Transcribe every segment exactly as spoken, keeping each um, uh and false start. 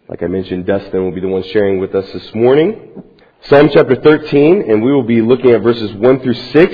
Like I mentioned, Dustin will be the one sharing with us this morning. Psalm chapter thirteen, and we will be looking at verses one through six.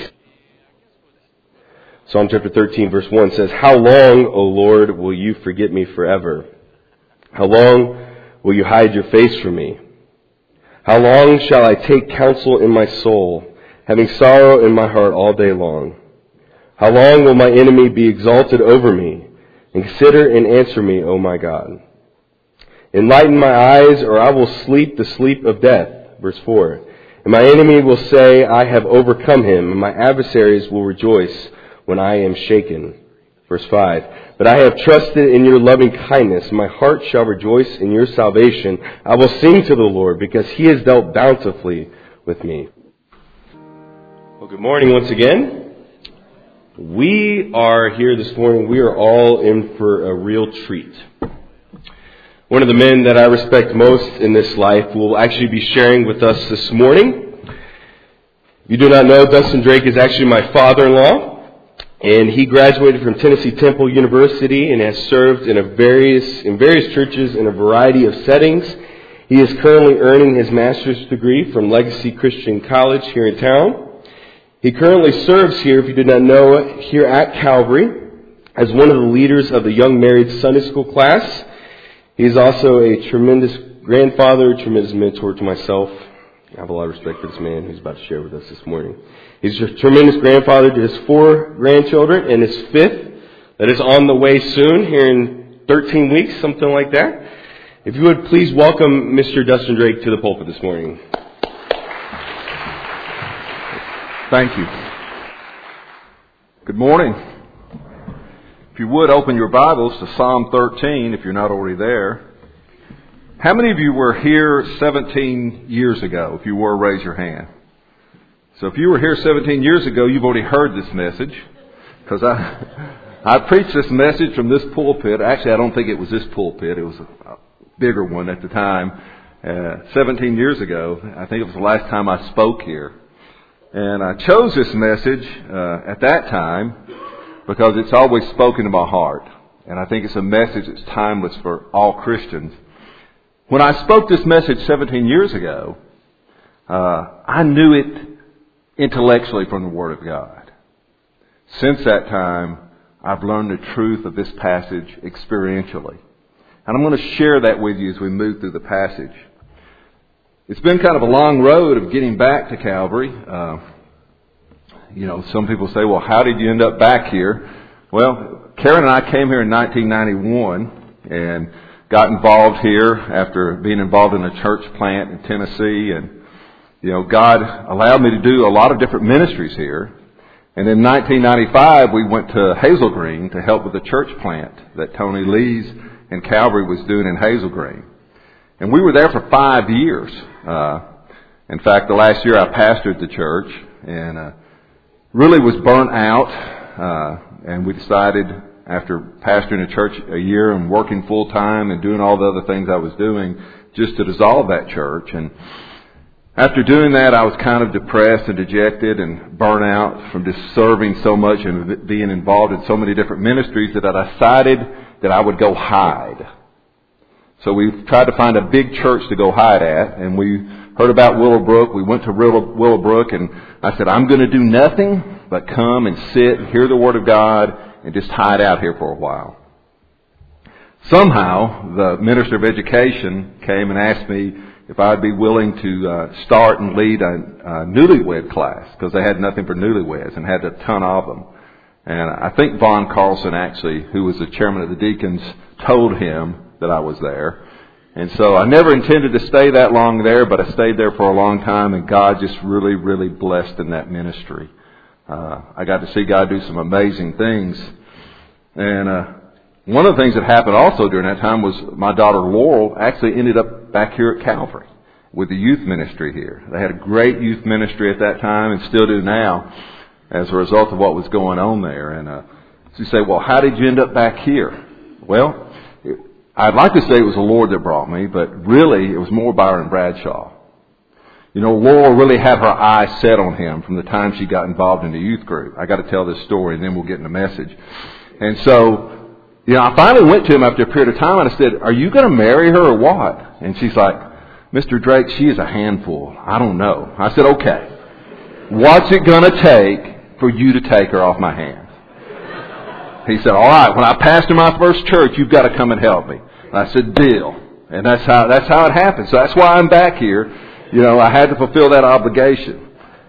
Psalm chapter thirteen, verse one says, "How long, O Lord, will you forget me forever? How long will you hide your face from me? How long shall I take counsel in my soul, having sorrow in my heart all day long? How long will my enemy be exalted over me? And consider and answer me, O my God. Enlighten my eyes, or I will sleep the sleep of death." Verse four. "And my enemy will say, I have overcome him, and my adversaries will rejoice when I am shaken." Verse five. "But I have trusted in your loving kindness. My heart shall rejoice in your salvation. I will sing to the Lord, because he has dealt bountifully with me." Well, good morning once again. We are here this morning. We are all in for a real treat. One of the men that I respect most in this life will actually be sharing with us this morning. If you do not know, Dustin Drake is actually my father-in-law, and he graduated from Tennessee Temple University and has served in a various in various churches in a variety of settings. He is currently earning his master's degree from Legacy Christian College here in town. He currently serves here, if you did not know, here at Calvary as one of the leaders of the Young Married Sunday School class. He's also a tremendous grandfather, a tremendous mentor to myself. I have a lot of respect for this man who's about to share with us this morning. He's a tremendous grandfather to his four grandchildren and his fifth that is on the way soon, here in thirteen weeks, something like that. If you would please welcome Mister Dustin Drake to the pulpit this morning. Thank you. Good morning. If you would, open your Bibles to Psalm thirteen, if you're not already there. How many of you were here seventeen years ago? If you were, raise your hand. So if you were here seventeen years ago, you've already heard this message. Because I, I preached this message from this pulpit. Actually, I don't think it was this pulpit. It was a bigger one at the time. Uh, seventeen years ago, I think it was the last time I spoke here. And I chose this message uh, at that time because it's always spoken to my heart. And I think it's a message that's timeless for all Christians. When I spoke this message seventeen years ago, uh, I knew it intellectually from the Word of God. Since that time, I've learned the truth of this passage experientially. And I'm going to share that with you as we move through the passage. It's been kind of a long road of getting back to Calvary. Uh, you know, some people say, well, how did you end up back here? Well, Karen and I came here in nineteen ninety-one and got involved here after being involved in a church plant in Tennessee. And, you know, God allowed me to do a lot of different ministries here. And in nineteen ninety-five, we went to Hazel Green to help with the church plant that Tony Lees and Calvary was doing in Hazel Green. And we were there for five years. Uh, in fact, the last year I pastored the church and uh, really was burnt out. Uh, and we decided after pastoring a church a year and working full time and doing all the other things I was doing just to dissolve that church. And after doing that, I was kind of depressed and dejected and burnt out from just serving so much and being involved in so many different ministries that I decided that I would go hide. So we tried to find a big church to go hide at, and we heard about Willowbrook. We went to Willowbrook, and I said, I'm going to do nothing but come and sit and hear the Word of God and just hide out here for a while. Somehow, the Minister of Education came and asked me if I'd be willing to uh, start and lead a, a newlywed class, because they had nothing for newlyweds and had a ton of them. And I think Vaughn Carlson, actually, who was the chairman of the deacons, told him that I was there. And so I never intended to stay that long there, but I stayed there for a long time, and God just really, really blessed in that ministry. Uh, I got to see God do some amazing things. And uh, one of the things that happened also during that time was my daughter Laurel actually ended up back here at Calvary with the youth ministry here. They had a great youth ministry at that time and still do now as a result of what was going on there. And uh, so you say, well, how did you end up back here? Well, I'd like to say it was the Lord that brought me, but really it was more Byron Bradshaw. You know, Laurel really had her eyes set on him from the time she got involved in the youth group. I got to tell this story and then we'll get in the message. And so you know, I finally went to him after a period of time and I said, are you going to marry her or what? And she's like, Mister Drake, she is a handful. I don't know. I said, okay. What's it going to take for you to take her off my hands? He said, all right, when I pastor my first church, you've got to come and help me. And I said, deal. And that's how, that's how it happened. So that's why I'm back here. You know, I had to fulfill that obligation.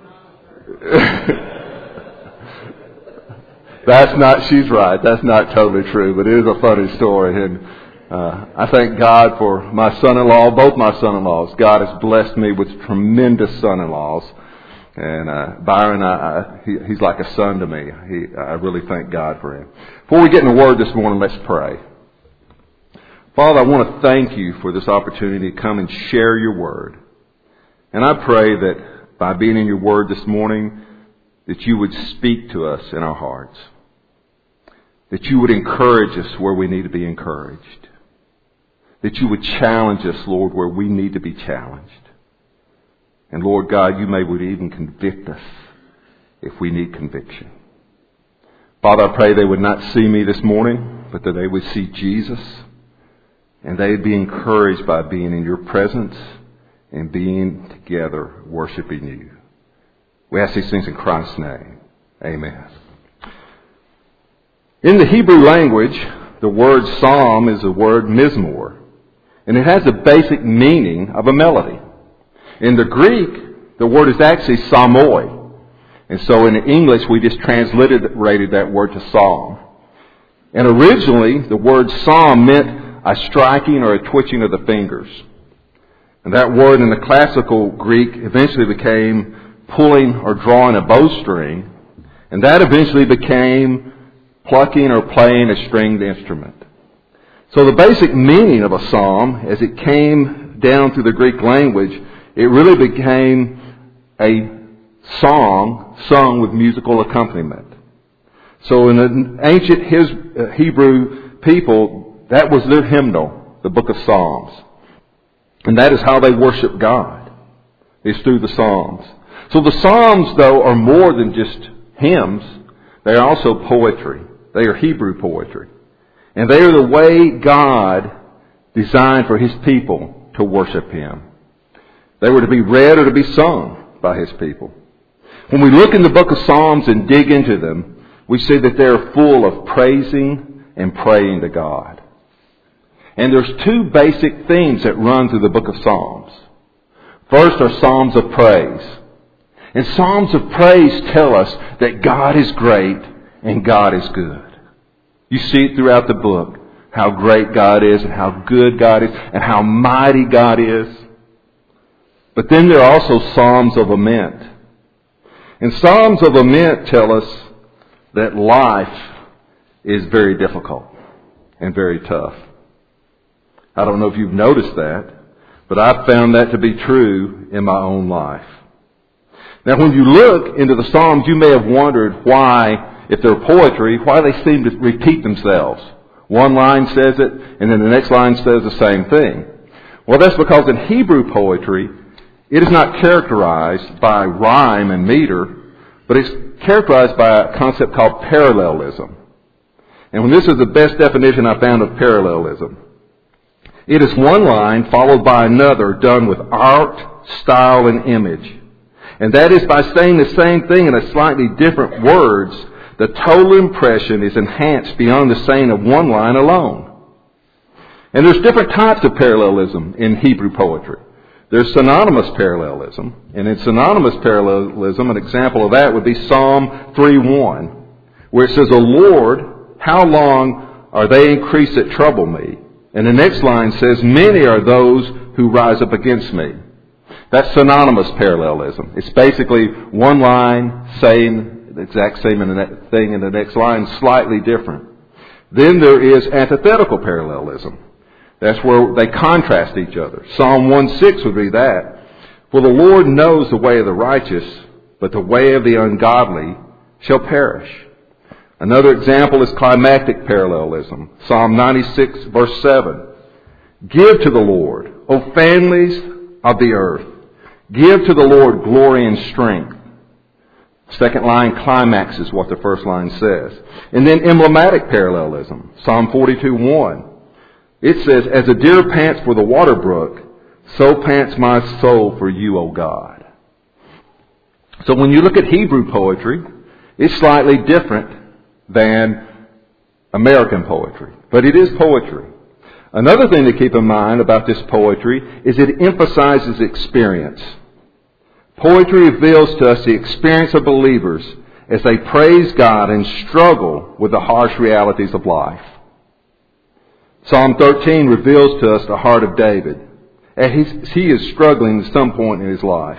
That's not, she's right. That's not totally true, but it is a funny story. And uh, I thank God for my son-in-law, both my son-in-laws. God has blessed me with tremendous son-in-laws. And uh, Byron, I, I, he, he's like a son to me. He, I really thank God for him. Before we get in the Word this morning, let's pray. Father, I want to thank you for this opportunity to come and share your Word. And I pray that by being in your Word this morning, that you would speak to us in our hearts. That you would encourage us where we need to be encouraged. That you would challenge us, Lord, where we need to be challenged. And Lord God, you may would even convict us if we need conviction. Father, I pray they would not see me this morning, but that they would see Jesus. And they'd be encouraged by being in your presence and being together worshiping you. We ask these things in Christ's name. Amen. In the Hebrew language, the word psalm is the word mizmor. And it has the basic meaning of a melody. In the Greek, the word is actually psalmoi. And so in English, we just transliterated that word to psalm. And originally, the word psalm meant a striking or a twitching of the fingers. And that word in the classical Greek eventually became pulling or drawing a bowstring. And that eventually became plucking or playing a stringed instrument. So the basic meaning of a psalm, as it came down through the Greek language, it really became a song sung with musical accompaniment. So in the ancient his, uh, Hebrew people, that was their hymnal, the book of Psalms. And that is how they worship God, is through the Psalms. So the Psalms, though, are more than just hymns. They are also poetry. They are Hebrew poetry. And they are the way God designed for His people to worship Him. They were to be read or to be sung by His people. When we look in the book of Psalms and dig into them, we see that they're full of praising and praying to God. And there's two basic themes that run through the book of Psalms. First are Psalms of praise. And Psalms of praise tell us that God is great and God is good. You see it throughout the book, how great God is and how good God is and how mighty God is. But then there are also Psalms of lament. And Psalms of lament tell us that life is very difficult and very tough. I don't know if you've noticed that, but I've found that to be true in my own life. Now, when you look into the Psalms, you may have wondered why, if they're poetry, why they seem to repeat themselves. One line says it, and then the next line says the same thing. Well, that's because in Hebrew poetry, it is not characterized by rhyme and meter, but it's characterized by a concept called parallelism. And this is the best definition I found of parallelism. It is one line followed by another done with art, style, and image. And that is by saying the same thing in a slightly different words, the total impression is enhanced beyond the saying of one line alone. And there's different types of parallelism in Hebrew poetry. There's synonymous parallelism. And in synonymous parallelism, an example of that would be Psalm three one, where it says, O Lord, how long are they increased that trouble me? And the next line says, many are those who rise up against me. That's synonymous parallelism. It's basically one line saying the exact same thing in the next line, slightly different. Then there is antithetical parallelism. That's where they contrast each other. Psalm one six would be that. For the Lord knows the way of the righteous, but the way of the ungodly shall perish. Another example is climactic parallelism. Psalm ninety-six verse seven. Give to the Lord, O families of the earth. Give to the Lord glory and strength. Second line climaxes what the first line says. And then emblematic parallelism. Psalm forty-two one. It says, as a deer pants for the water brook, so pants my soul for you, O God. So when you look at Hebrew poetry, it's slightly different than American poetry. But it is poetry. Another thing to keep in mind about this poetry is it emphasizes experience. Poetry reveals to us the experience of believers as they praise God and struggle with the harsh realities of life. Psalm thirteen reveals to us the heart of David as he is struggling at some point in his life.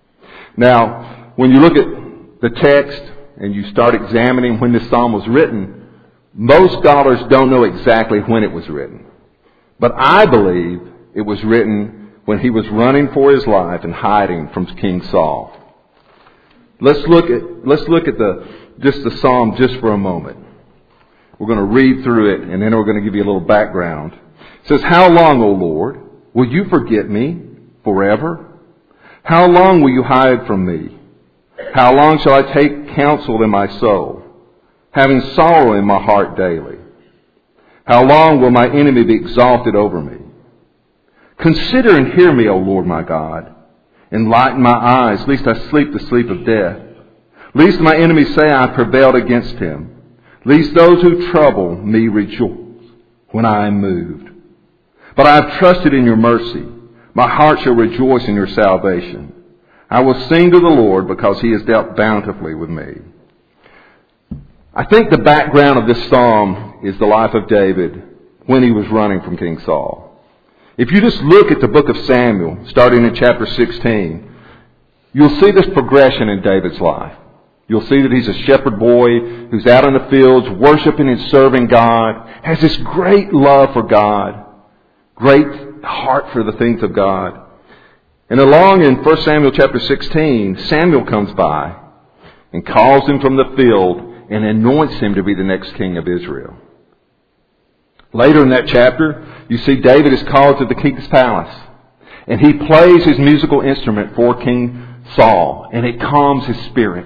Now, when you look at the text and you start examining when this psalm was written, most scholars don't know exactly when it was written. But I believe it was written when he was running for his life and hiding from King Saul. Let's look at let's look at the just the psalm just for a moment. We're going to read through it, and then we're going to give you a little background. It says, how long, O Lord, will you forget me forever? How long will you hide from me? How long shall I take counsel in my soul, having sorrow in my heart daily? How long will my enemy be exalted over me? Consider and hear me, O Lord my God. Enlighten my eyes, lest I sleep the sleep of death. Lest my enemies say I prevailed against him. Lest those who trouble me rejoice when I am moved. But I have trusted in your mercy. My heart shall rejoice in your salvation. I will sing to the Lord because he has dealt bountifully with me. I think the background of this psalm is the life of David when he was running from King Saul. If you just look at the book of Samuel, starting in chapter sixteen, you'll see this progression in David's life. You'll see that he's a shepherd boy who's out in the fields worshiping and serving God, has this great love for God, great heart for the things of God. And along in First Samuel chapter sixteen, Samuel comes by and calls him from the field and anoints him to be the next king of Israel. Later in that chapter, you see David is called to the king's palace, and he plays his musical instrument for King Saul, and it calms his spirit.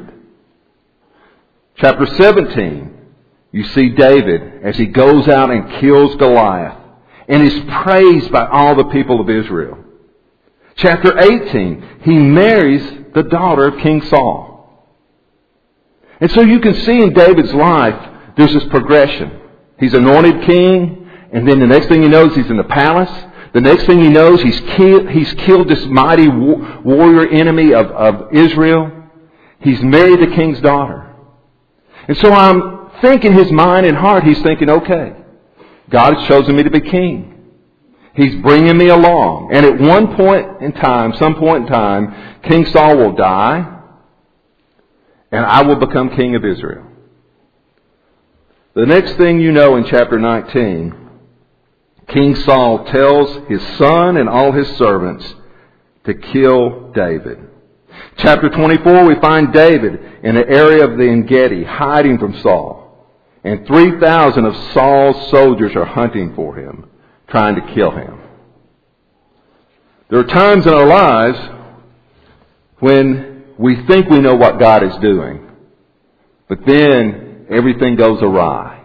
Chapter seventeen, you see David as he goes out and kills Goliath and is praised by all the people of Israel. Chapter eighteen, he marries the daughter of King Saul. And so you can see in David's life, there's this progression. He's anointed king, and then the next thing he knows, he's in the palace. The next thing he knows, he's killed, he's killed this mighty war, warrior enemy of, of Israel. He's married the king's daughter. And so I'm thinking his mind and heart, he's thinking, okay, God has chosen me to be king. He's bringing me along. And at one point in time, some point in time, King Saul will die, and I will become king of Israel. The next thing you know in chapter nineteen, King Saul tells his son and all his servants to kill David. Chapter twenty-four, we find David in the area of the En-Gedi, hiding from Saul. And three thousand of Saul's soldiers are hunting for him, trying to kill him. There are times in our lives when we think we know what God is doing, but then everything goes awry.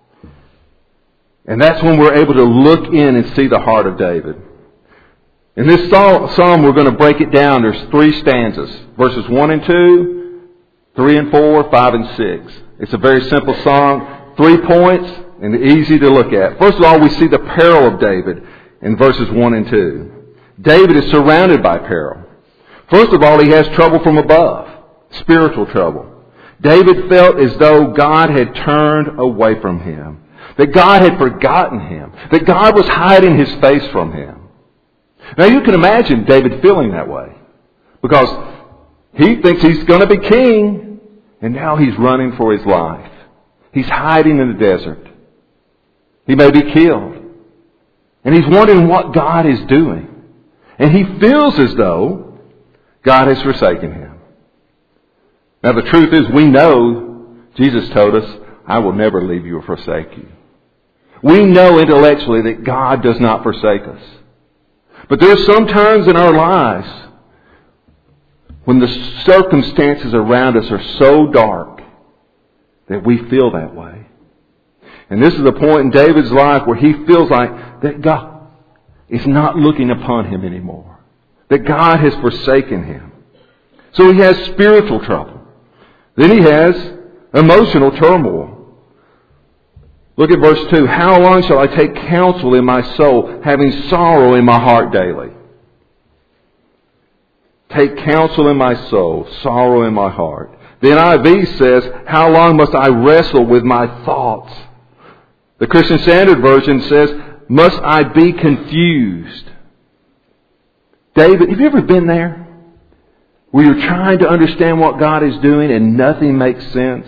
And that's when we're able to look in and see the heart of David. In this psalm, we're going to break it down. There's three stanzas. Verses one and two, three and four, five and six. It's a very simple song. Three points and easy to look at. First of all, we see the peril of David in verses one and two. David is surrounded by peril. First of all, he has trouble from above. Spiritual trouble. David felt as though God had turned away from him. That God had forgotten him. That God was hiding his face from him. Now you can imagine David feeling that way. Because he thinks he's going to be king. And now he's running for his life. He's hiding in the desert. He may be killed. And he's wondering what God is doing. And he feels as though God has forsaken him. Now the truth is, we know Jesus told us, I will never leave you or forsake you. We know intellectually that God does not forsake us. But there are some times in our lives when the circumstances around us are so dark that we feel that way. And this is the point in David's life where he feels like that God is not looking upon him anymore. That God has forsaken him. So he has spiritual trouble. Then he has emotional turmoil. Look at verse two. How long shall I take counsel in my soul, having sorrow in my heart daily? Take counsel in my soul, sorrow in my heart. The N I V says, how long must I wrestle with my thoughts? The Christian Standard Version says, must I be confused? David, have you ever been there? Where you're trying to understand what God is doing and nothing makes sense?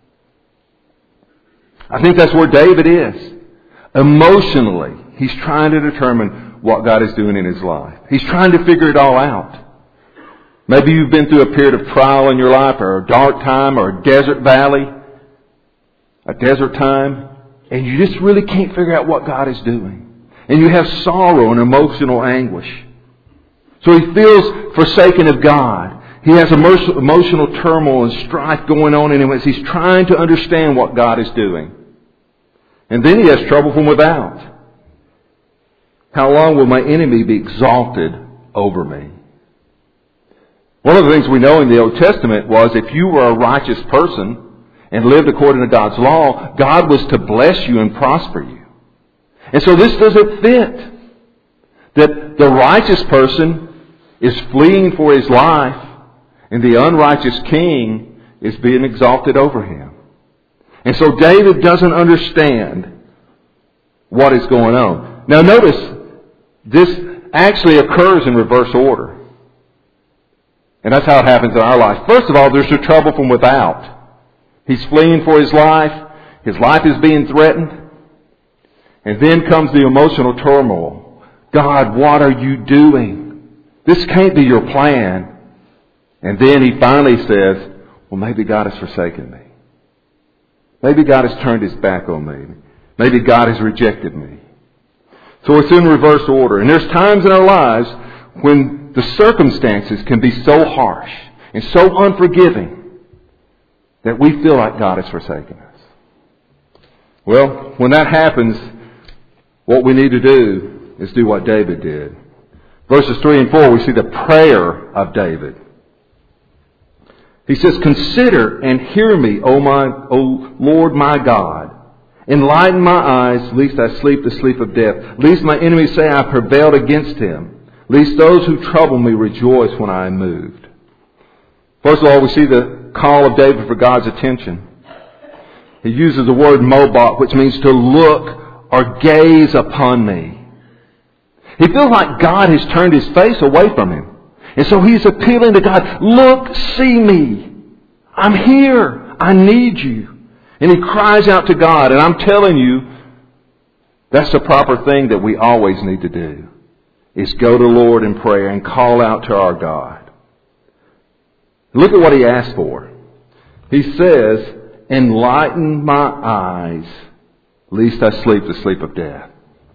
I think that's where David is. Emotionally, he's trying to determine what God is doing in his life. He's trying to figure it all out. Maybe you've been through a period of trial in your life, or a dark time, or a desert valley, a desert time, and you just really can't figure out what God is doing. And you have sorrow and emotional anguish. So he feels forsaken of God. He has emotional turmoil and strife going on in him as he's trying to understand what God is doing. And then he has trouble from without. How long will my enemy be exalted over me? One of the things we know in the Old Testament was if you were a righteous person and lived according to God's law, God was to bless you and prosper you. And so this doesn't fit. That the righteous person is fleeing for his life and the unrighteous king is being exalted over him. And so David doesn't understand what is going on. Now notice, this actually occurs in reverse order. And that's how it happens in our life. First of all, there's the trouble from without. He's fleeing for his life. His life is being threatened. And then comes the emotional turmoil. God, what are you doing? This can't be your plan. And then he finally says, well, maybe God has forsaken me. Maybe God has turned his back on me. Maybe God has rejected me. So it's in reverse order. And there's times in our lives when the circumstances can be so harsh and so unforgiving that we feel like God has forsaken us. Well, when that happens, what we need to do is do what David did. Verses three and four, we see the prayer of David. He says, consider and hear me, O my, O Lord my God. Enlighten my eyes, lest I sleep the sleep of death. Lest my enemies say I prevailed against him. Lest those who trouble me rejoice when I am moved. First of all, we see the call of David for God's attention. He uses the word mobot, which means to look or gaze upon me. He feels like God has turned his face away from him. And so he's appealing to God, look, see me. I'm here. I need you. And he cries out to God. And I'm telling you, that's the proper thing that we always need to do, is go to the Lord in prayer and call out to our God. Look at what he asked for. He says, enlighten my eyes, lest I sleep the sleep of death.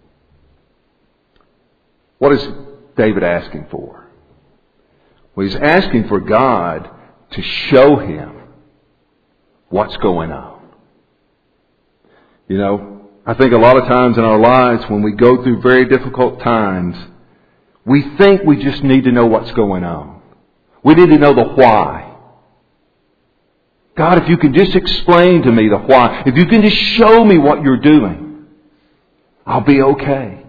What is David asking for? Well, he's asking for God to show him what's going on. You know, I think a lot of times in our lives when we go through very difficult times, we think we just need to know what's going on. We need to know the why. God, if you can just explain to me the why, if you can just show me what you're doing, I'll be okay.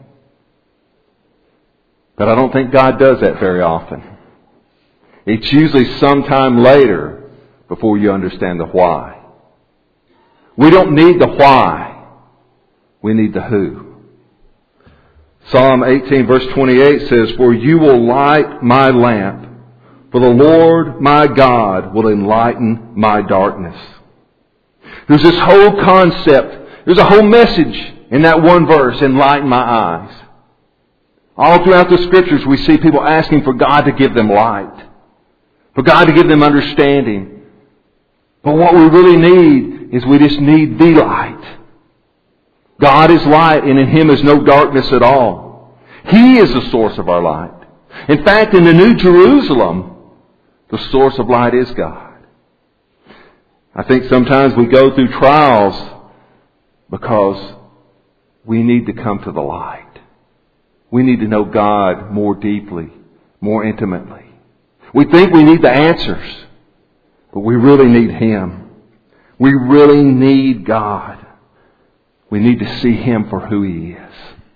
But I don't think God does that very often. It's usually sometime later before you understand the why. We don't need the why. We need the who. Psalm eighteen verse twenty-eight says, for you will light my lamp, for the Lord my God will enlighten my darkness. There's this whole concept, there's a whole message in that one verse, enlighten my eyes. All throughout the Scriptures we see people asking for God to give them light, for God to give them understanding. But what we really need is we just need the light. God is light, and in Him is no darkness at all. He is the source of our light. In fact, in the New Jerusalem, The source of light is God. I think sometimes we go through trials because we need to come to the light. We need to know God more deeply, more intimately. We think we need the answers, but we really need Him. We really need God. We need to see Him for who He is.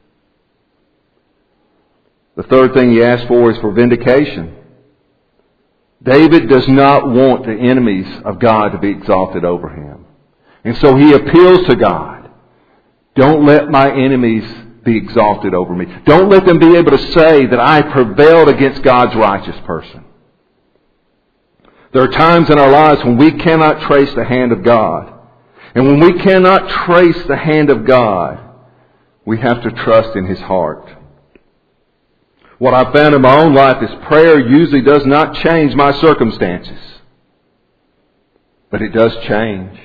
The third thing he asks for is for vindication. David does not want the enemies of God to be exalted over him. And so he appeals to God. Don't let my enemies be exalted over me. Don't let them be able to say that I prevailed against God's righteous person. There are times in our lives when we cannot trace the hand of God. And when we cannot trace the hand of God, we have to trust in His heart. What I've found in my own life is prayer usually does not change my circumstances. But it does change.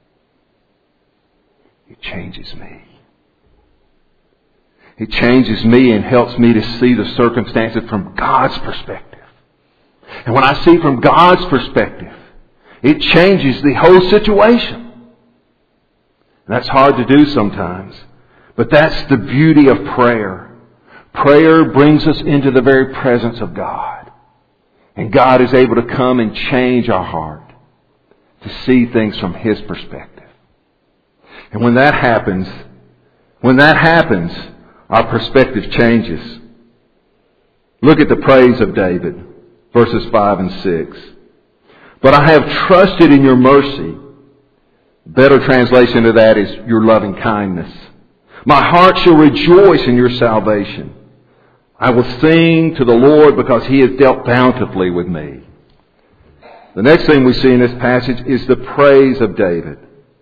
It changes me. It changes me and helps me to see the circumstances from God's perspective. And when I see from God's perspective, it changes the whole situation. And that's hard to do sometimes. But that's the beauty of prayer. Prayer brings us into the very presence of God. And God is able to come and change our heart to see things from His perspective. And when that happens, when that happens, our perspective changes. Look at the praise of David, verses five and six. But I have trusted in your mercy. Better translation of that is your loving kindness. My heart shall rejoice in your salvation. I will sing to the Lord because He has dealt bountifully with me. The next thing we see in this passage is the praise of David.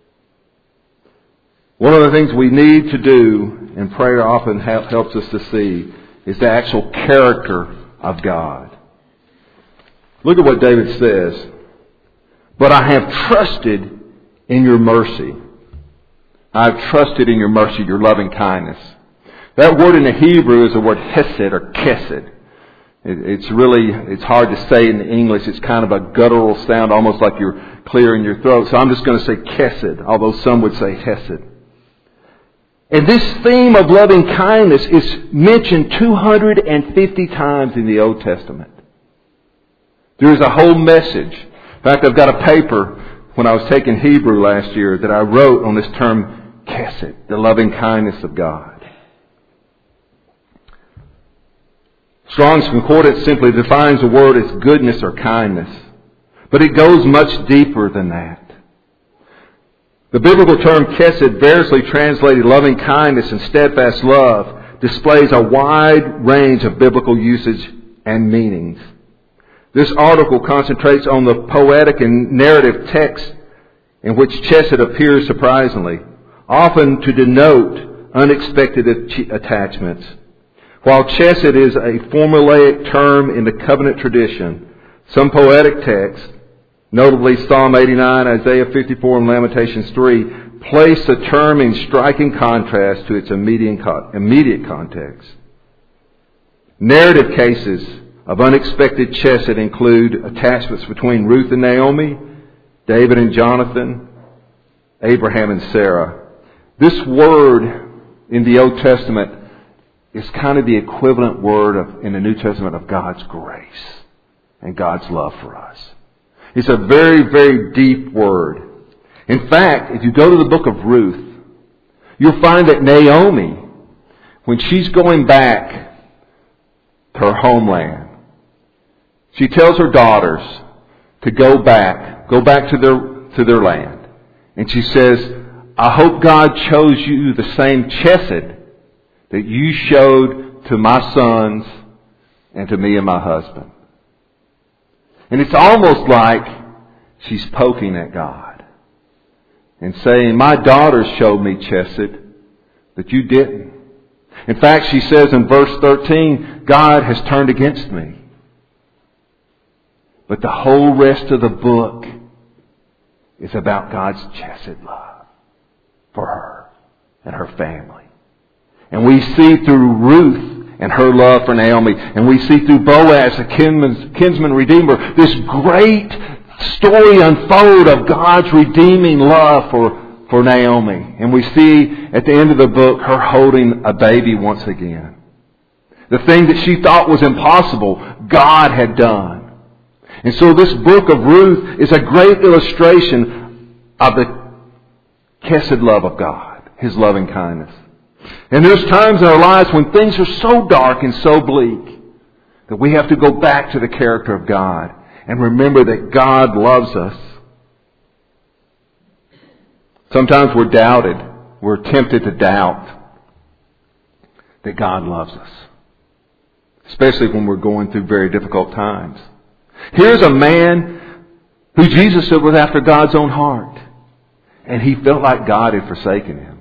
One of the things we need to do, and prayer often helps us to see, is the actual character of God. Look at what David says. But I have trusted in your mercy. I have trusted in your mercy, your loving kindness. That word in the Hebrew is the word hesed or kesed. It's really, it's hard to say in English. It's kind of a guttural sound, almost like you're clearing your throat. So I'm just going to say kesed, although some would say hesed. And this theme of loving kindness is mentioned two hundred fifty times in the Old Testament. There is a whole message. In fact, I've got a paper when I was taking Hebrew last year that I wrote on this term kesed, the loving kindness of God. Strong's Concordance simply defines the word as goodness or kindness. But it goes much deeper than that. The biblical term kesed, variously translated loving kindness and steadfast love, displays a wide range of biblical usage and meanings. This article concentrates on the poetic and narrative text in which chesed appears surprisingly, often to denote unexpected attachments. While chesed is a formulaic term in the covenant tradition, some poetic texts, notably Psalm eighty-nine, Isaiah fifty-four, and Lamentations three, place the term in striking contrast to its immediate context. Narrative cases of unexpected chesed include attachments between Ruth and Naomi, David and Jonathan, Abraham and Sarah. This word in the Old Testament is kind of the equivalent word of, in the New Testament of God's grace and God's love for us. It's a very, very deep word. In fact, if you go to the book of Ruth, you'll find that Naomi, when she's going back to her homeland, she tells her daughters to go back, go back to their, to their land. And she says, I hope God chose you the same chesed that you showed to my sons and to me and my husband. And it's almost like she's poking at God and saying, my daughters showed me chesed, but you didn't. In fact, she says in verse thirteen, God has turned against me. But the whole rest of the book is about God's chesed love for her and her family. And we see through Ruth and her love for Naomi. And we see through Boaz, the kinsman, kinsman redeemer, this great story unfold of God's redeeming love for, for Naomi. And we see at the end of the book her holding a baby once again. The thing that she thought was impossible, God had done. And so this book of Ruth is a great illustration of the chesed love of God, His loving kindness. And there's times in our lives when things are so dark and so bleak that we have to go back to the character of God and remember that God loves us. Sometimes we're doubted. We're tempted to doubt that God loves us, especially when we're going through very difficult times. Here's a man who Jesus said was after God's own heart, and he felt like God had forsaken him.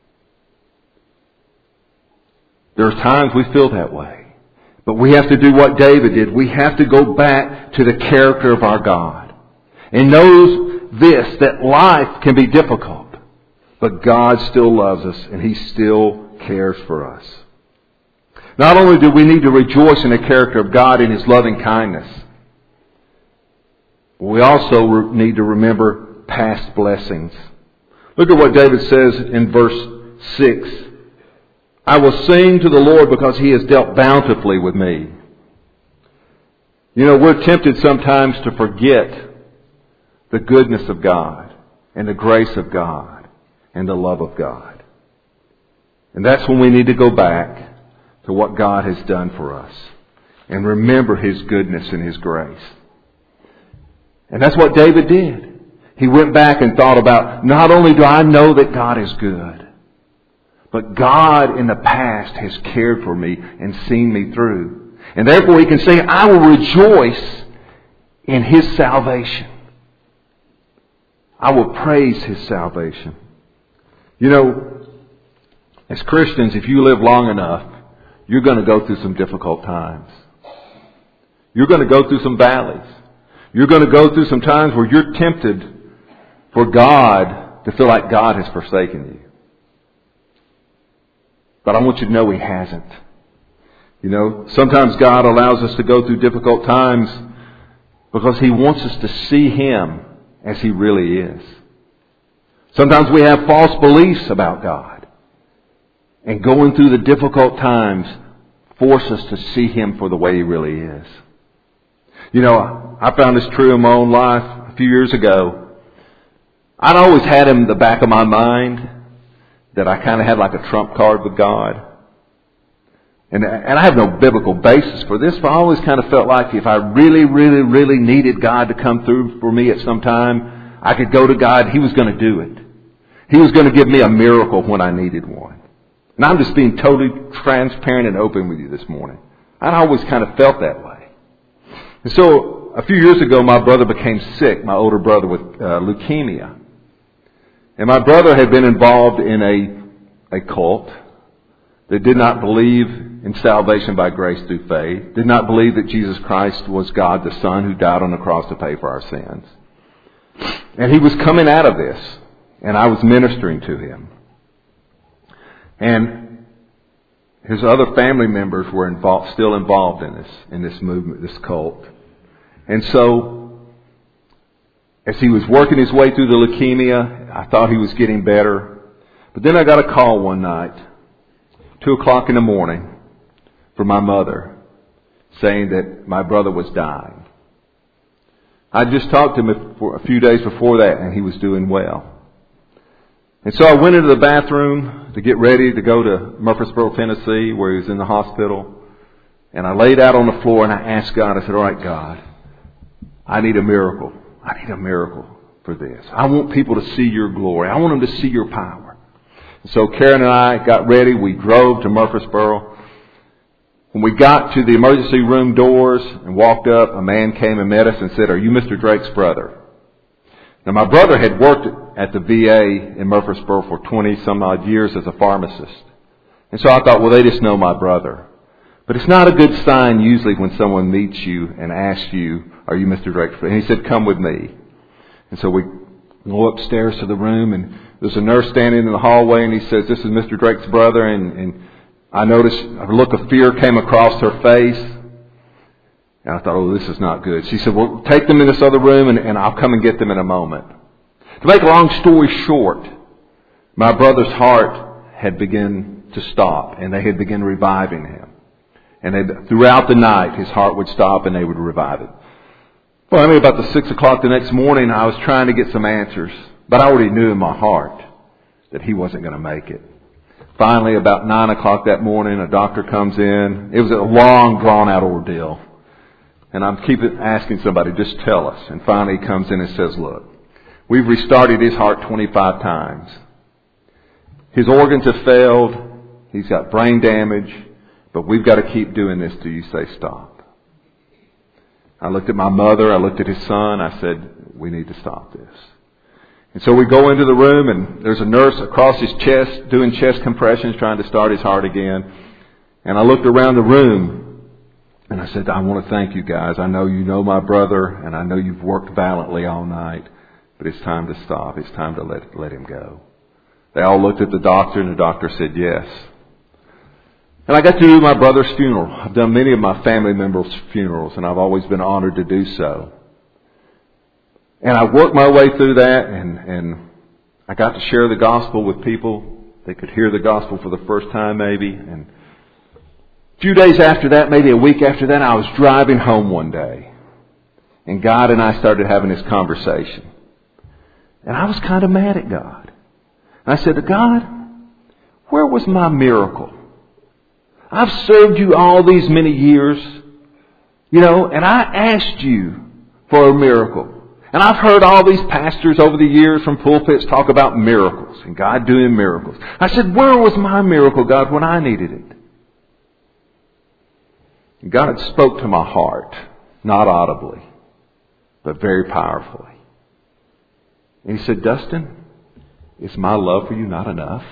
There are times we feel that way. But we have to do what David did. We have to go back to the character of our God. And knows this, that life can be difficult. But God still loves us and He still cares for us. Not only do we need to rejoice in the character of God and His loving kindness, but we also need to remember past blessings. Look at what David says in verse six. I will sing to the Lord because He has dealt bountifully with me. You know, we're tempted sometimes to forget the goodness of God and the grace of God and the love of God. And that's when we need to go back to what God has done for us and remember His goodness and His grace. And that's what David did. He went back and thought about, not only do I know that God is good, but God in the past has cared for me and seen me through. And therefore he can say, I will rejoice in His salvation. I will praise His salvation. You know, as Christians, if you live long enough, you're going to go through some difficult times. You're going to go through some valleys. You're going to go through some times where you're tempted for God to feel like God has forsaken you. But I want you to know He hasn't. You know, sometimes God allows us to go through difficult times because He wants us to see Him as He really is. Sometimes we have false beliefs about God. And going through the difficult times force us to see Him for the way He really is. You know, I found this true in my own life a few years ago. I'd always had Him in the back of my mind that I kind of had like a trump card with God. And, and I have no biblical basis for this, but I always kind of felt like if I really, really, really needed God to come through for me at some time, I could go to God. He was going to do it. He was going to give me a miracle when I needed one. And I'm just being totally transparent and open with you this morning. I always kind of felt that way. And so a few years ago, my brother became sick, my older brother, with uh, leukemia. And my brother had been involved in a, a cult that did not believe in salvation by grace through faith, did not believe that Jesus Christ was God the Son who died on the cross to pay for our sins. And he was coming out of this, and I was ministering to him. And his other family members were involved, still involved in this, in this movement, this cult. And so, as he was working his way through the leukemia, I thought he was getting better. But then I got a call one night, two o'clock in the morning, from my mother, saying that my brother was dying. I just talked to him for a few days before that, and he was doing well. And so I went into the bathroom to get ready to go to Murfreesboro, Tennessee, where he was in the hospital. And I laid out on the floor and I asked God, I said, all right, God, I need a miracle. I need a miracle for this. I want people to see your glory. I want them to see your power. And so Karen and I got ready. We drove to Murfreesboro. When we got to the emergency room doors and walked up, a man came and met us and said, are you Mister Drake's brother? Now, my brother had worked at the V A in Murfreesboro for twenty some odd years as a pharmacist. And so I thought, well, they just know my brother. But it's not a good sign usually when someone meets you and asks you, are you Mister Drake's brother? And he said, come with me. And so we go upstairs to the room, and there's a nurse standing in the hallway, and he says, this is Mister Drake's brother, and, and I noticed a look of fear came across her face. And I thought, oh, this is not good. She said, well, take them in this other room and, and I'll come and get them in a moment. To make a long story short, my brother's heart had begun to stop and they had begun reviving him. And they, throughout the night, his heart would stop and they would revive it. Well, I mean, about the six o'clock the next morning, I was trying to get some answers. But I already knew in my heart that he wasn't going to make it. Finally, about nine o'clock that morning, a doctor comes in. It was a long, drawn-out ordeal. And I'm keeping asking somebody, just tell us. And finally he comes in and says, look, we've restarted his heart twenty-five times. His organs have failed. He's got brain damage. But we've got to keep doing this till you say stop. I looked at my mother. I looked at his son. I said, we need to stop this. And so we go into the room and there's a nurse across his chest doing chest compressions trying to start his heart again. And I looked around the room and I said, I want to thank you guys. I know you know my brother and I know you've worked valiantly all night, but it's time to stop. It's time to let, let him go. They all looked at the doctor and the doctor said yes. And I got to do my brother's funeral. I've done many of my family members' funerals and I've always been honored to do so. And I worked my way through that and, and I got to share the gospel with people. They could hear the gospel for the first time maybe. And a few days after that, maybe a week after that, I was driving home one day. And God and I started having this conversation. And I was kind of mad at God. And I said to God, where was my miracle? I've served you all these many years, you know, and I asked you for a miracle. And I've heard all these pastors over the years from pulpits talk about miracles and God doing miracles. I said, where was my miracle, God, when I needed it? And God spoke to my heart, not audibly, but very powerfully. And He said, Dustin, is my love for you not enough?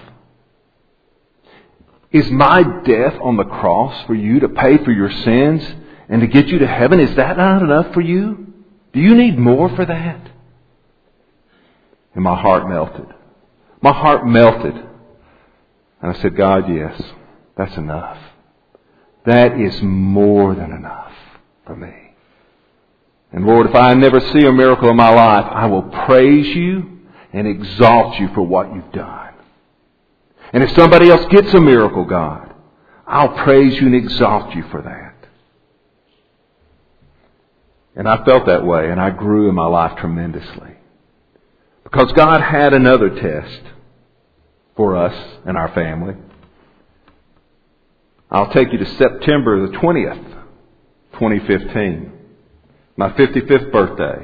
Is my death on the cross for you to pay for your sins and to get you to heaven, is that not enough for you? Do you need more for that? And my heart melted. My heart melted. And I said, God, yes, that's enough. That is more than enough for me. And Lord, if I never see a miracle in my life, I will praise you and exalt you for what you've done. And if somebody else gets a miracle, God, I'll praise you and exalt you for that. And I felt that way, and I grew in my life tremendously. Because God had another test for us and our family. I'll take you to September the twentieth, twenty fifteen. My fifty-fifth birthday.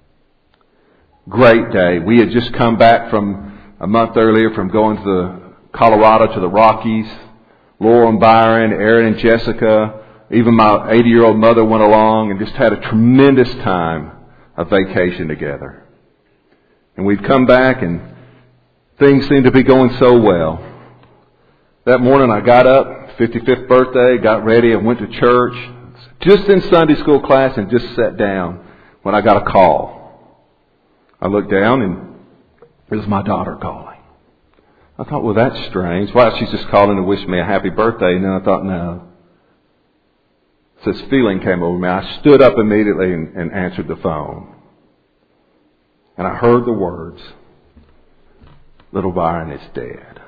Great day. We had just come back from a month earlier from going to the Colorado to the Rockies. Laurel and Byron, Aaron and Jessica, even my eighty-year-old mother went along and just had a tremendous time of vacation together. And we'd come back and things seemed to be going so well. That morning I got up, fifty-fifth birthday, got ready and went to church. Just in Sunday school class and just sat down when I got a call. I looked down and it was my daughter calling. I thought, well, that's strange. Why, she's just calling to wish me a happy birthday. And then I thought, no. So this feeling came over me. I stood up immediately and, and answered the phone. And I heard the words, little Byron is dead.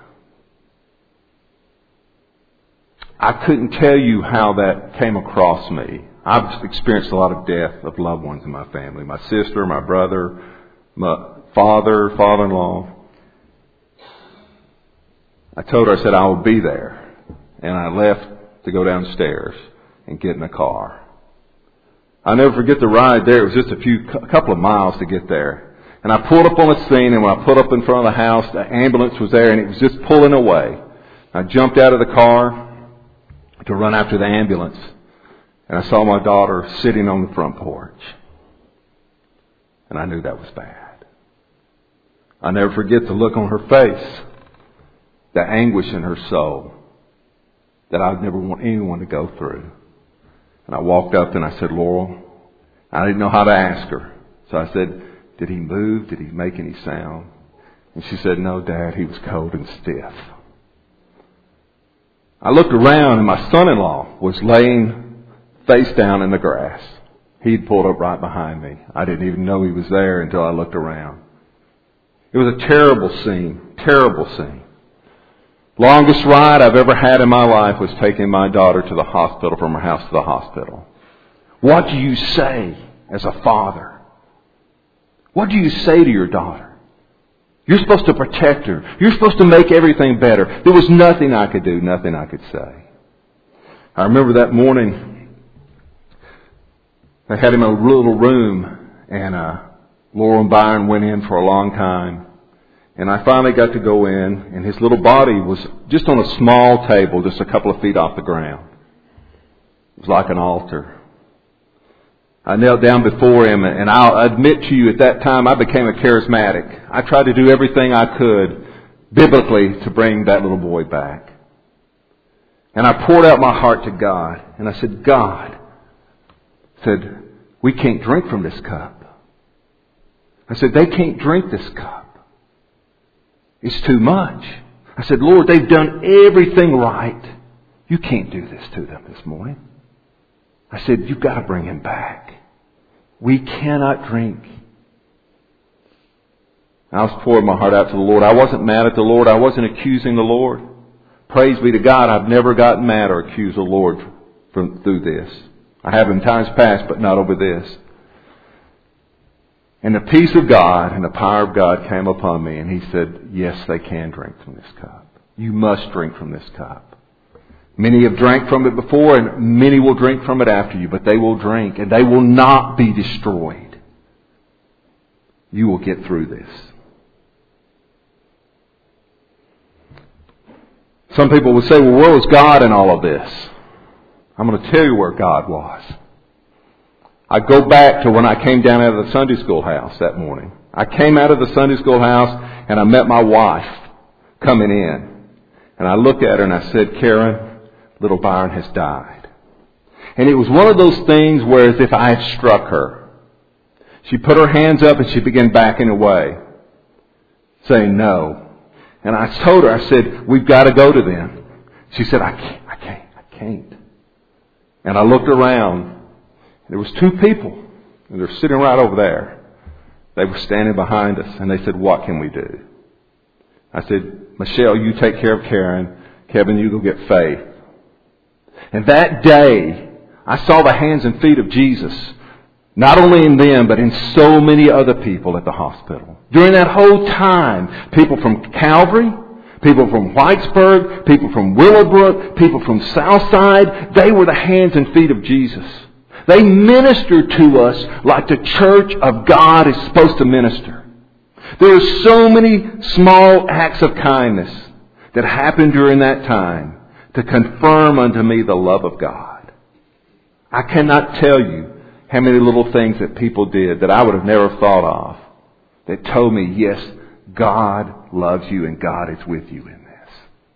I couldn't tell you how that came across me. I've experienced a lot of death of loved ones in my family. My sister, my brother, my father, father-in-law. I told her, I said, I will be there. And I left to go downstairs and get in the car. I'll never forget the ride there. It was just a few, a couple of miles to get there. And I pulled up on the scene, and when I pulled up in front of the house, the ambulance was there, and it was just pulling away. I jumped out of the car to run after the ambulance, and I saw my daughter sitting on the front porch. And I knew that was bad. I'll never forget the look on her face, the anguish in her soul that I'd never want anyone to go through. And I walked up and I said, Laurel, I didn't know how to ask her. So I said, did he move? Did he make any sound? And she said, no, Dad, he was cold and stiff. I looked around and my son-in-law was laying face down in the grass. He'd pulled up right behind me. I didn't even know he was there until I looked around. It was a terrible scene, terrible scene. Longest ride I've ever had in my life was taking my daughter to the hospital, from her house to the hospital. What do you say as a father? What do you say to your daughter? You're supposed to protect her. You're supposed to make everything better. There was nothing I could do, nothing I could say. I remember that morning, they had him in a little room, and uh, Laurel and Byron went in for a long time. And I finally got to go in, and his little body was just on a small table, just a couple of feet off the ground. It was like an altar. I knelt down before him, and I'll admit to you, at that time I became a charismatic. I tried to do everything I could biblically to bring that little boy back. And I poured out my heart to God, and I said, God, I said, we can't drink from this cup. I said, they can't drink this cup. It's too much. I said, Lord, they've done everything right. You can't do this to them this morning. I said, you've got to bring him back. We cannot drink. I was pouring my heart out to the Lord. I wasn't mad at the Lord. I wasn't accusing the Lord. Praise be to God, I've never gotten mad or accused the Lord from, through this. I have in times past, but not over this. And the peace of God and the power of God came upon me, and He said, yes, they can drink from this cup. You must drink from this cup. Many have drank from it before, and many will drink from it after you, but they will drink, and they will not be destroyed. You will get through this. Some people would say, well, where was God in all of this? I'm going to tell you where God was. I go back to when I came down out of the Sunday school house that morning. I came out of the Sunday school house and I met my wife coming in. And I looked at her and I said, Karen, little Byron has died. And it was one of those things where as if I had struck her. She put her hands up and she began backing away, saying no. And I told her, I said, we've got to go to them. She said, I can't, I can't, I can't. And I looked around. There was two people, and they're sitting right over there. They were standing behind us, and they said, what can we do? I said, Michelle, you take care of Karen. Kevin, you go get Faith. And that day, I saw the hands and feet of Jesus, not only in them, but in so many other people at the hospital. During that whole time, people from Calvary, people from Whitesburg, people from Willowbrook, people from Southside, they were the hands and feet of Jesus. They ministered to us like the church of God is supposed to minister. There are so many small acts of kindness that happened during that time to confirm unto me the love of God. I cannot tell you how many little things that people did that I would have never thought of that told me, yes, God loves you and God is with you in this.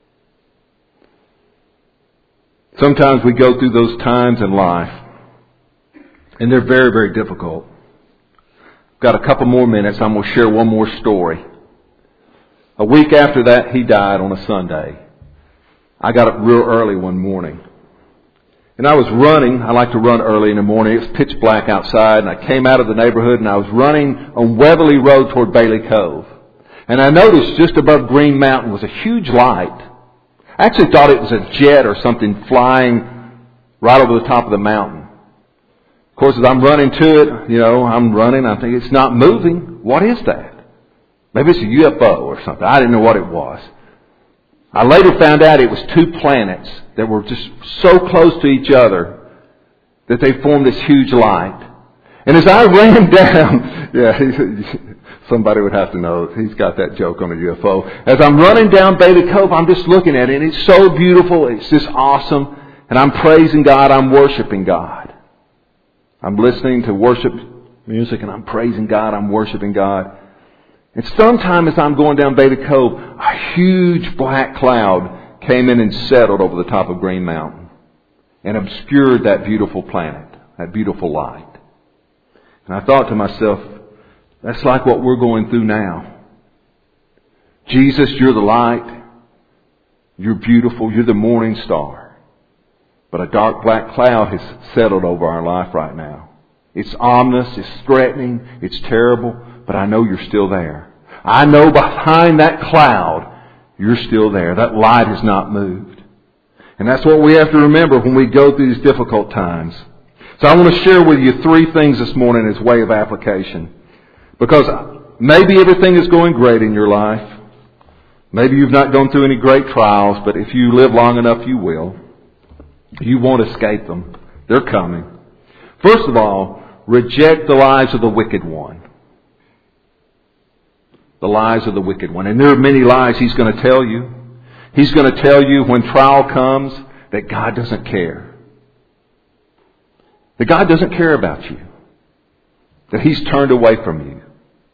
Sometimes we go through those times in life, and they're very, very difficult. Got a couple more minutes. I'm going to share one more story. A week after that, he died on a Sunday. I got up real early one morning. And I was running. I like to run early in the morning. It was pitch black outside. And I came out of the neighborhood and I was running on Weatherly Road toward Bailey Cove. And I noticed just above Green Mountain was a huge light. I actually thought it was a jet or something flying right over the top of the mountain. Of course, as I'm running to it, you know, I'm running. I'm thinking, it's not moving. What is that? Maybe it's a U F O or something. I didn't know what it was. I later found out it was two planets that were just so close to each other that they formed this huge light. And as I ran down, yeah, somebody would have to know. He's got that joke on a U F O. As I'm running down Bailey Cove, I'm just looking at it. And it's so beautiful. It's just awesome. And I'm praising God. I'm worshiping God. I'm listening to worship music and I'm praising God. I'm worshiping God. And sometime as I'm going down Bailey Cove, a huge black cloud came in and settled over the top of Green Mountain and obscured that beautiful planet, that beautiful light. And I thought to myself, that's like what we're going through now. Jesus, you're the light. You're beautiful. You're the morning star. But a dark black cloud has settled over our life right now. It's ominous. It's threatening. It's terrible. But I know you're still there. I know behind that cloud, you're still there. That light has not moved. And that's what we have to remember when we go through these difficult times. So I want to share with you three things this morning as way of application. Because maybe everything is going great in your life. Maybe you've not gone through any great trials, but if you live long enough, you will. You won't escape them. They're coming. First of all, reject the lies of the wicked one. The lies of the wicked one. And there are many lies he's going to tell you. He's going to tell you when trial comes that God doesn't care. That God doesn't care about you. That He's turned away from you.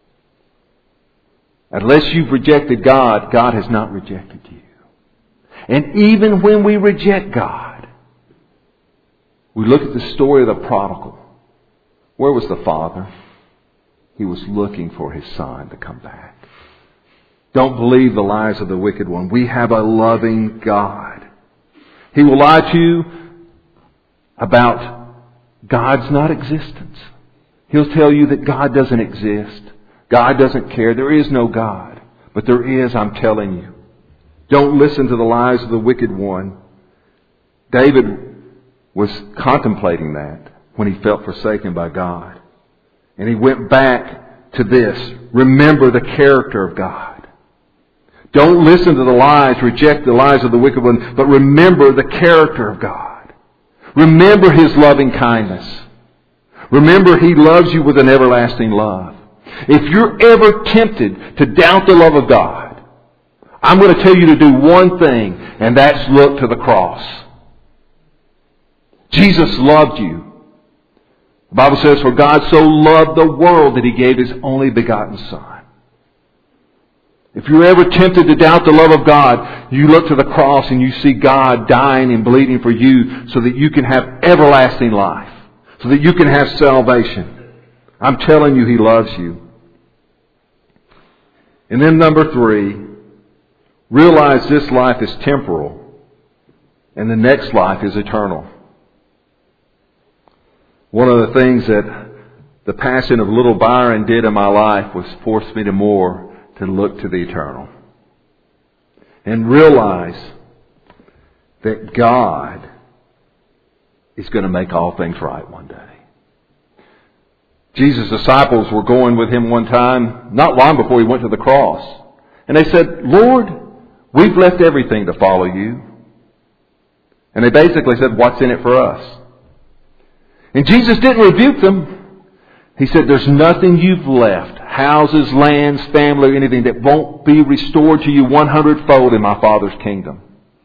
Unless you've rejected God, God has not rejected you. And even when we reject God, we look at the story of the prodigal. Where was the father? He was looking for his son to come back. Don't believe the lies of the wicked one. We have a loving God. He will lie to you about God's not existence. He'll tell you that God doesn't exist. God doesn't care. There is no God. But there is, I'm telling you. Don't listen to the lies of the wicked one. David was contemplating that when he felt forsaken by God. And he went back to this. Remember the character of God. Don't listen to the lies, reject the lies of the wicked one, but remember the character of God. Remember His loving kindness. Remember He loves you with an everlasting love. If you're ever tempted to doubt the love of God, I'm going to tell you to do one thing, and that's look to the cross. Jesus loved you. The Bible says, for God so loved the world that He gave His only begotten Son. If you're ever tempted to doubt the love of God, you look to the cross and you see God dying and bleeding for you so that you can have everlasting life, so that you can have salvation. I'm telling you, He loves you. And then number three, realize this life is temporal and the next life is eternal. One of the things that the passing of little Byron did in my life was force me to more to look to the eternal. And realize that God is going to make all things right one day. Jesus' disciples were going with Him one time, not long before He went to the cross. And they said, Lord, we've left everything to follow You. And they basically said, what's in it for us? And Jesus didn't rebuke them. He said, there's nothing you've left, houses, lands, family, or anything that won't be restored to you one hundredfold in my Father's kingdom.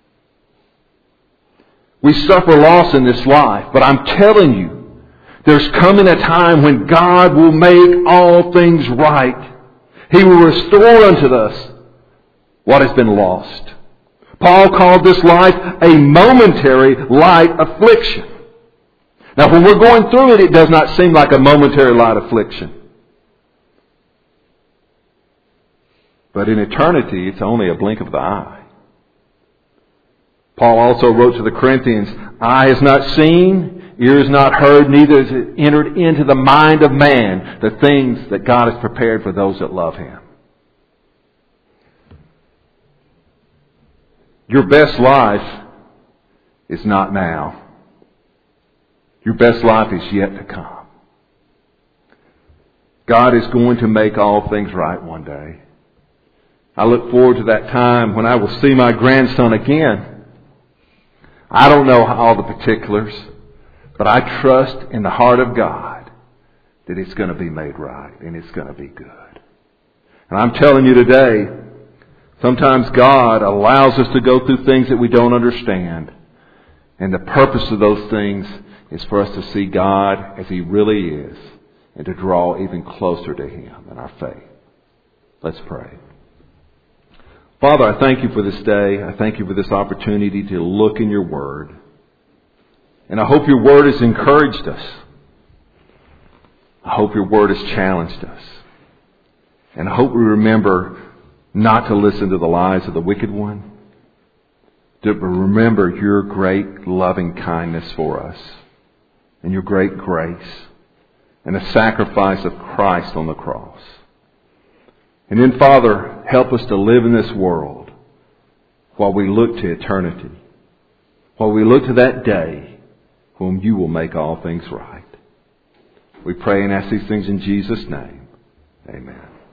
We suffer loss in this life, but I'm telling you, there's coming a time when God will make all things right. He will restore unto us what has been lost. Paul called this life a momentary light affliction. Now, when we're going through it, it does not seem like a momentary light affliction. But in eternity, it's only a blink of the eye. Paul also wrote to the Corinthians, eye has not seen, ear has not heard, neither has it entered into the mind of man the things that God has prepared for those that love Him. Your best life is not now. Your best life is yet to come. God is going to make all things right one day. I look forward to that time when I will see my grandson again. I don't know all the particulars, but I trust in the heart of God that it's going to be made right and it's going to be good. And I'm telling you today, sometimes God allows us to go through things that we don't understand. And the purpose of those things is for us to see God as He really is and to draw even closer to Him in our faith. Let's pray. Father, I thank You for this day. I thank You for this opportunity to look in Your Word. And I hope Your Word has encouraged us. I hope Your Word has challenged us. And I hope we remember not to listen to the lies of the wicked one. to remember your great loving kindness for us and your great grace and the sacrifice of Christ on the cross. And then, Father, help us to live in this world while we look to eternity, while we look to that day whom you will make all things right. We pray and ask these things in Jesus' name. Amen.